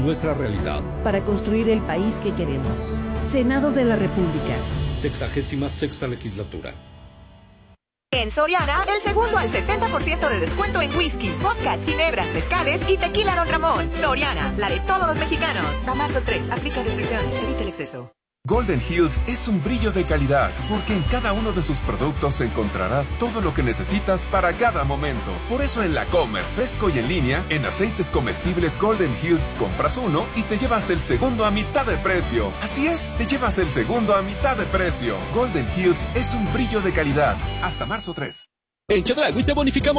Nuestra realidad. Para construir el país que queremos. Senado de la República. 66ª legislatura. En Soriana, el segundo al 70% de descuento en whisky, vodka, ginebras, mezcales y tequila Don Ramón. Soriana, la de todos los mexicanos. A marzo 3, aplica restricciones, evita el exceso. Golden Hills es un brillo de calidad, porque en cada uno de sus productos encontrarás todo lo que necesitas para cada momento. Por eso en la Comer, fresco y en línea, en aceites comestibles Golden Hills compras uno y te llevas el segundo a mitad de precio. Así es, te llevas el segundo a mitad de precio. Golden Hills es un brillo de calidad. Hasta marzo 3. En Chedraui te bonificamos